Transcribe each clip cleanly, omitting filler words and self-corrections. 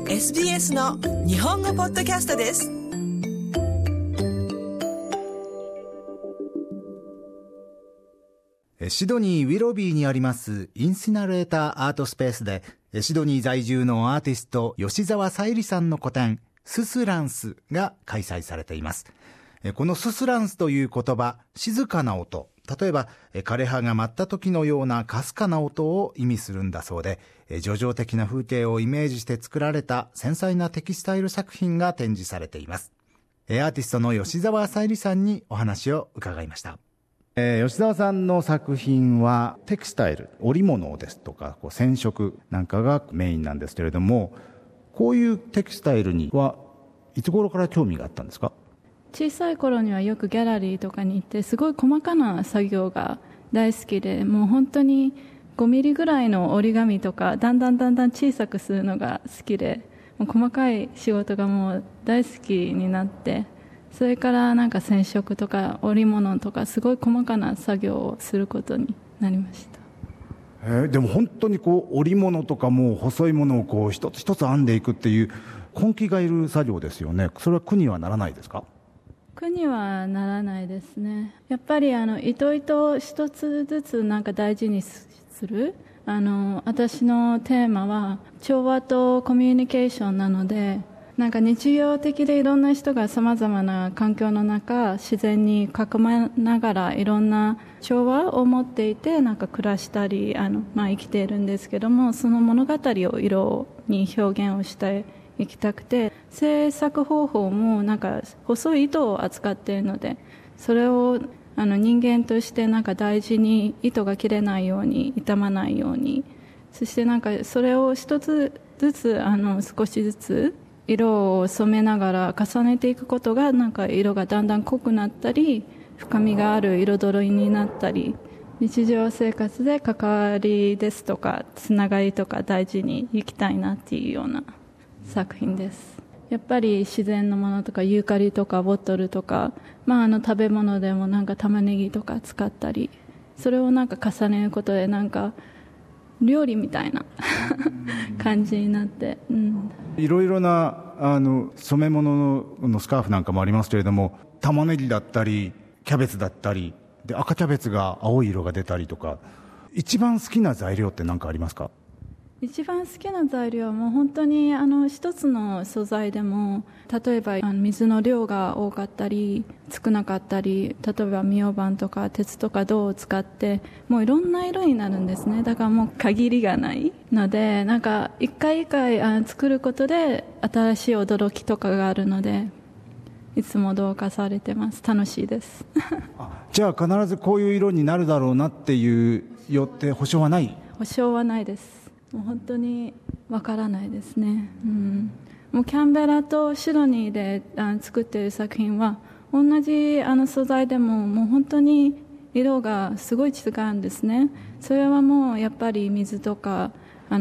SBS の日本語ポッドキャストです。 シドニー・ウィロビーにありますインシナレーターアートスペースでシドニー在住のアーティスト吉澤さゆりさんの個展ススランスが開催されています。このススランスという言葉、静かな音、例えば枯葉が舞った時のようなかすかな音を意味するんだそうで、叙情的な風景をイメージして作られた繊細なテキスタイル作品が展示されています。アーティストの吉澤さゆりさんにお話を伺いました。吉澤さんの作品はテキスタイル、織物ですとか染色なんかがメインなんですけれども、こういうテキスタイルにはいつ頃から興味があったんですか？ 小さい頃にはよくギャラリーとかに行ってすごい細かな作業が大好きで、もう本当に5ミリぐらいの折り紙とかだんだん小さくするのが好きで、もう細かい仕事がもう大好きになって、それからなんか染色とか織物とかすごい細かな作業をすることになりました。 でも本当に織物とかも細いものを一つ一つ編んでいくっていう根気がいる作業ですよね。それは苦にはならないですか？ 苦にはならないですね。やっぱり糸々一つずつなんか大事にする。私のテーマは調和とコミュニケーションなので、なんか日常的でいろんな人がさまざまな環境の中自然に囲まながらいろんな調和を持っていてなんか暮らしたり生きているんですけども、その物語を色に表現をしていきたくて、制作方法もなんか細い糸を扱っているので、それを人間としてなんか大事に糸が切れないように傷まないように、そしてなんかそれを一つずつ少しずつ色を染めながら重ねていくことがなんか色がだんだん濃くなったり深みがある彩りになったり、日常生活で関わりですとかつながりとか大事にいきたいなっていうような作品です。やっぱり自然のものとかユーカリとかボトルとか、食べ物でもなんか玉ねぎとか使ったり、それをなんか重ねることでなんか料理みたいな感じになって、 いろいろな染め物のスカーフなんかもありますけれども、玉ねぎだったりキャベツだったりで、赤キャベツが青い色が出たりとか、一番好きな材料って何かありますか？ 一番好きな材料はもう本当に一つの素材でも、例えば水の量が多かったり少なかったり、例えばミオ板とか鉄とか銅を使ってもういろんな色になるんですね。だからもう限りがないので、なんか一回一回作ることで新しい驚きとかがあるので、いつも同化されてます。楽しいですじゃあ必ずこういう色になるだろうなっていうよって保証はない？ 保証はないです。もう本当にわからないですね、もうキャンベラとシドニーで作っている作品は同じ素材でももう本当に色がすごい違うんですね。それはもうやっぱり水とか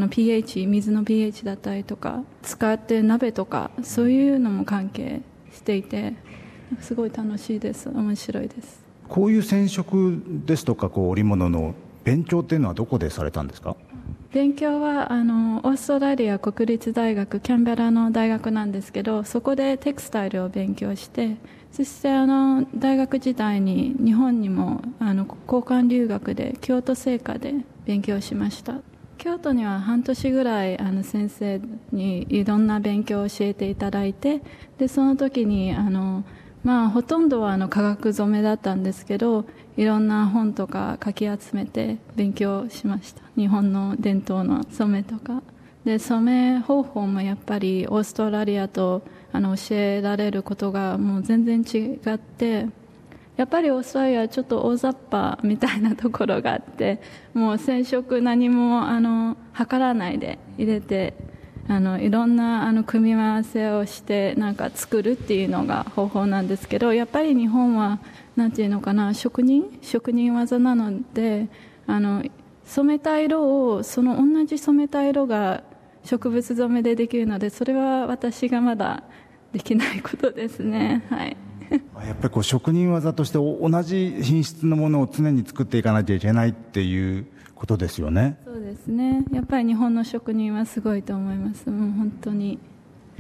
pH、水の pH だったりとか使っている鍋とかそういうのも関係していて、すごい楽しいです。面白いです。 こういう染色ですとか織物の勉強っていうのはどこでされたんですか？ 勉強はオーストラリア国立大学キャンベラの大学なんですけど、そこでテクスタイルを勉強して、そして大学時代に日本にも交換留学で京都精華で勉強しました。京都には半年ぐらい先生にいろんな勉強を教えていただいて、でその時にほとんどは化学染めだったんですけど、いろんな本とかかき集めて勉強しました。日本の伝統の染めとかで、染め方法もやっぱりオーストラリアと教えられることがもう全然違って、やっぱりオーストラリアはちょっと大雑把みたいなところがあって、もう染色何も測らないで入れていろんな組み合わせをしてなんか作るっていうのが方法なんですけど、やっぱり日本はなんていうのかな、職人技なので染めた色を同じ染めた色が植物染めでできるので、それは私がまだできないことですね。 やっぱり職人技として同じ品質のものを常に作っていかなきゃいけないっていうことですよね。 そうですね。やっぱり日本の職人はすごいと思います。もう本当に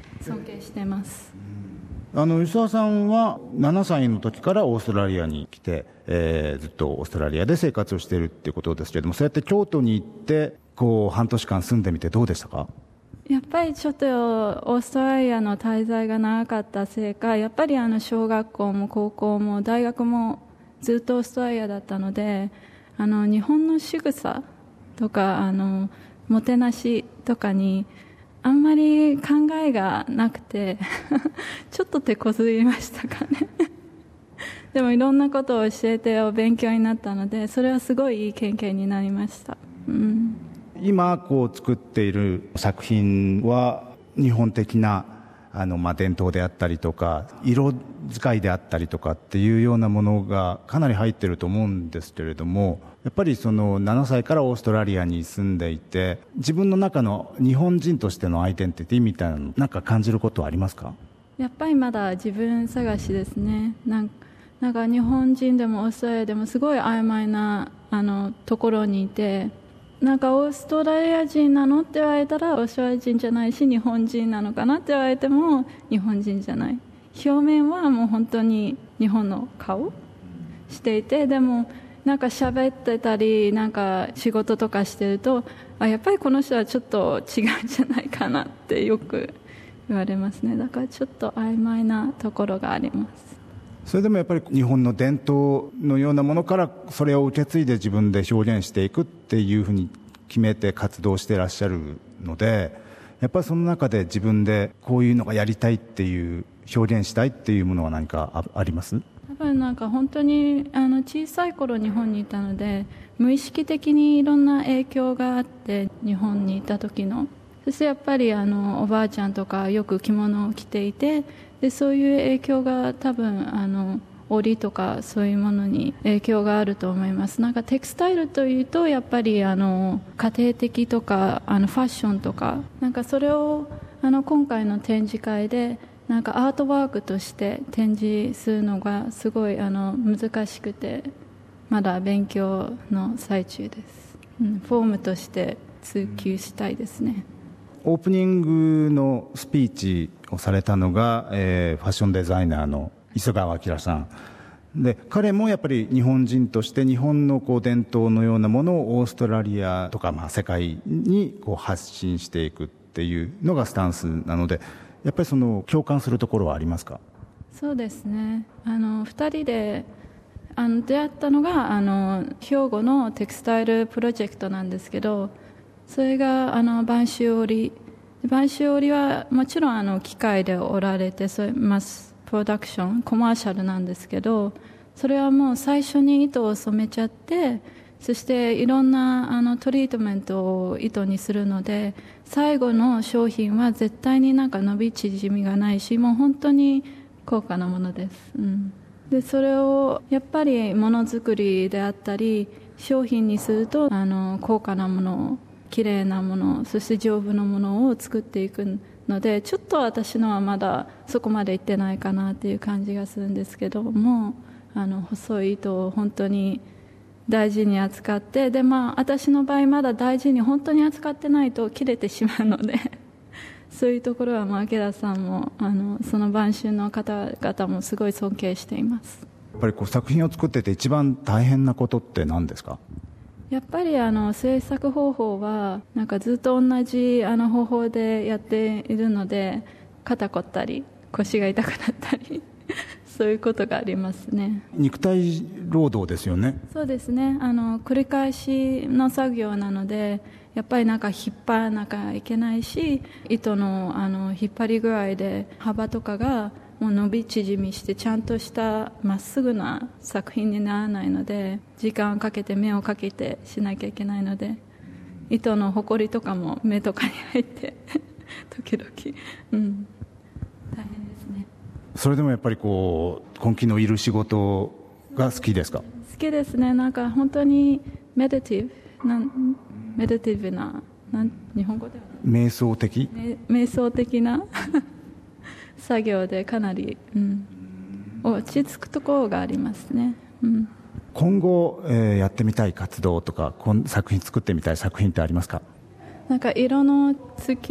尊敬してます。 吉沢さんは7歳の時からオーストラリアに来て、ずっとオーストラリアで生活をしているっていうことですけれども、そうやって京都に行って半年間住んでみてどうでしたか？ やっぱりちょっとオーストラリアの滞在が長かったせいか、やっぱり小学校も高校も大学もずっとオーストラリアだったので、日本の仕草とかもてなしとかにあんまり考えがなくてちょっと手こずりましたかねでもいろんなことを教えてお勉強になったので、それはすごいいい経験になりました。 今作っている作品は日本的な伝統であったりとか色使いであったりとかっていうようなものがかなり入ってると思うんですけれども、やっぱり7歳からオーストラリアに住んでいて、自分の中の日本人としてのアイデンティティみたいなのなんか感じることはありますか？ やっぱりまだ自分探しですね。なんか日本人でもオーストラリアでもすごい曖昧なところにいて、なんかオーストラリア人なのって言われたらオーストラリア人じゃないし、日本人なのかなって言われても日本人じゃない。表面はもう本当に日本の顔していて、でもなんか喋ってたりなんか仕事とかしてると、やっぱりこの人はちょっと違うんじゃないかなってよく言われますね。だからちょっと曖昧なところがあります。 それでもやっぱり日本の伝統のようなものからそれを受け継いで自分で表現していくっていうふうに決めて活動していらっしゃるので、やっぱりその中で自分でこういうのがやりたいっていう表現したいっていうものは何かあります？ 多分なんか本当に小さい頃日本にいたので、無意識的にいろんな影響があって、日本にいた時の、そしてやっぱりおばあちゃんとかよく着物を着ていて、でそういう影響が多分織とかそういうものに影響があると思います。なんかテクスタイルというとやっぱり家庭的とかファッションとか、なんかそれを今回の展示会でなんかアートワークとして展示するのがすごい難しくて、まだ勉強の最中です。フォームとして追求したいですね。 オープニングのスピーチをされたのが、ファッションデザイナーの磯川明さんで、彼もやっぱり日本人として日本の伝統のようなものをオーストラリアとか世界に発信していくっていうのがスタンスなので、やっぱり共感するところはありますか？そうですね。 2人で出会ったのが兵庫のテクスタイルプロジェクトなんですけど、それが播州織はもちろん機械で織られて、それマスプロダクションコマーシャルなんですけど、それはもう最初に糸を染めちゃって、そしていろんなトリートメントを糸にするので、最後の商品は絶対になんか伸び縮みがないし、もう本当に高価なものです、でそれをやっぱりものづくりであったり商品にすると高価なものを、きれいなもの、そして丈夫なものを作っていくので、ちょっと私のはまだそこまでいってないかなっていう感じがするんですけども、細い糸を本当に大事に扱って、で私の場合まだ大事に本当に扱ってないと切れてしまうのでそういうところは明田さんもその播州の方々もすごい尊敬しています。 やっぱり作品を作ってて一番大変なことって何ですか？ やっぱり制作方法はなんかずっと同じ方法でやっているので、肩凝ったり腰が痛くなったりそういうことがありますね。 肉体労働ですよね。 そうですね。繰り返しの作業なので、やっぱりなんか引っ張らなきゃいけないし、糸の引っ張り具合で幅とかがもう伸び縮みしてちゃんとしたまっすぐな作品にならないので、時間をかけて目をかけてしなきゃいけないので、糸のほこりとかも目とかに入って時々、大変ですね。 それでもやっぱり根気のいる仕事が好きですか？ 好きですね。なんか本当にメディティブな日本語では瞑想的な作業でかなり、落ち着くところがありますね。 今後、やってみたい活動とか作品作ってみたい作品ってありますか？ なんか色の追求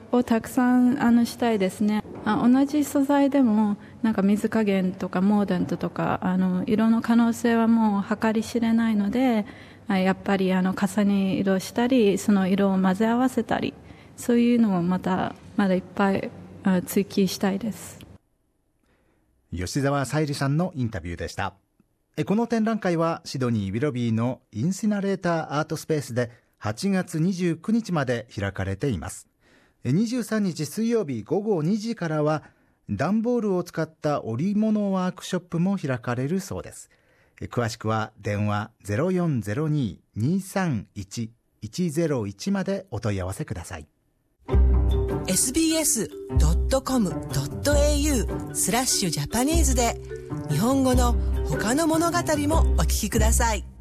をたくさんしたいですね。同じ素材でもなんか水加減とかモーダントとか色の可能性はもう計り知れないので、やっぱり重ね色したりその色を混ぜ合わせたり、そういうのをまだいっぱい追求したいです。 吉澤沙絵里さんのインタビューでした。この展覧会はシドニー・ウィロビーのインシナレーターアートスペースで8月29日まで開かれています。23日水曜日午後2時からは段ボールを使った織物ワークショップも開かれるそうです。詳しくは電話 0402-231-101 までお問い合わせください。 sbs.com.au/Japanese で日本語の他の物語もお聞きください。